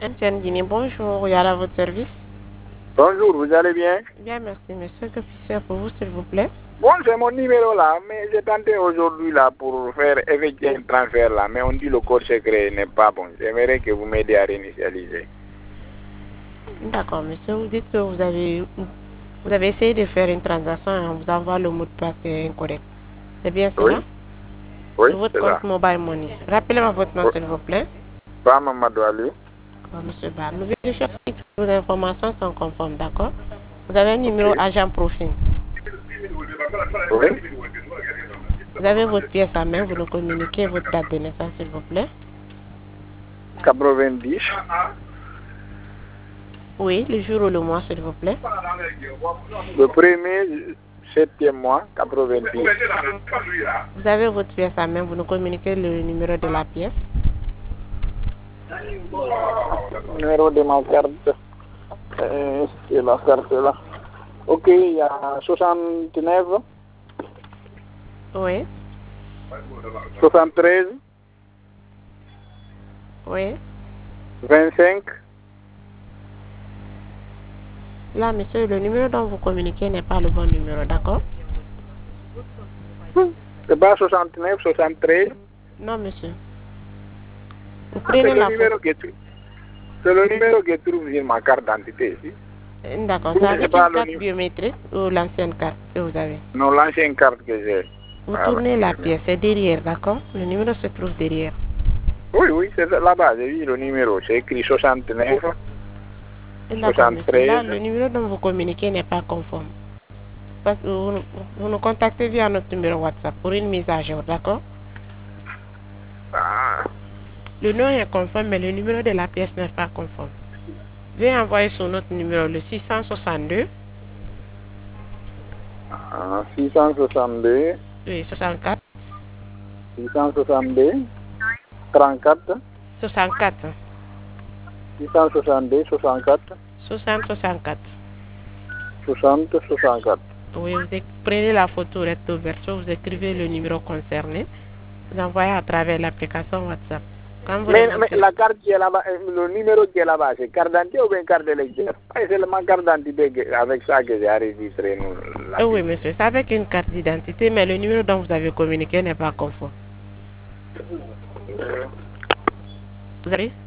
MTN Guinée, bonjour, Yara à votre service. Bonjour, vous allez bien? Bien, merci, monsieur. Que puis-je faire pour vous, s'il vous plaît? Bon, c'est mon numéro là, mais j'ai tenté aujourd'hui là pour faire effectuer un transfert là, mais on dit le code secret n'est pas bon. J'aimerais que vous m'aidiez à réinitialiser. D'accord, monsieur. Vous dites que vous avez essayé de faire une transaction et on vous envoie le mot de passe incorrect. C'est bien cela? Oui, Sur votre c'est compte ça. Mobile Money. Rappelez-moi votre nom, s'il vous plaît. Pas Mamadou Ali. Monsieur Bar. Nous vérifions que toutes vos informations sont conformes, d'accord? Vous avez un numéro agent profil. Oui. Vous avez votre pièce à main, vous nous communiquez votre date de naissance, s'il vous plaît. 90. Oui, le jour ou le mois, s'il vous plaît. Le premier, 7e mois, 90. Vous avez votre pièce à main, vous nous communiquez le numéro de la pièce. Numéro de ma carte. C'est la carte là. Ok, il y a 69. Oui. 73. Oui. 25. Là, monsieur, le numéro dont vous communiquez n'est pas le bon numéro, d'accord? C'est pas 69, 73. Non, monsieur. Vous C'est prenez la le numéro que trouve sur ma carte d'identité ici. D'accord, c'est avec une carte biométrique ou l'ancienne carte que vous avez? Non, l'ancienne carte que j'ai. Vous tournez la pièce, c'est derrière, d'accord? Le numéro se trouve derrière. Oui, c'est là-bas, j'ai vu le numéro. C'est écrit 69, 73. Là, le numéro dont vous communiquez n'est pas conforme. Parce que vous nous contactez via notre numéro WhatsApp pour une mise à jour, d'accord? Le nom est conforme, mais le numéro de la pièce n'est pas conforme. Veuillez envoyer sur notre numéro le 662. 662. Oui, 64. 662. 34. 64. 662, 64. 60, 64. 60, 64. Oui, vous prenez la photo recto verso, vous écrivez le numéro concerné, vous envoyez à travers l'application WhatsApp. Mais la carte qui est là-bas, le numéro qui est là-bas, c'est carte d'identité ou bien carte d'électeur? C'est seulement carte d'identité avec ça que j'ai enregistré. Oui, monsieur, c'est avec une carte d'identité, mais le numéro dont vous avez communiqué n'est pas conforme. Vous avez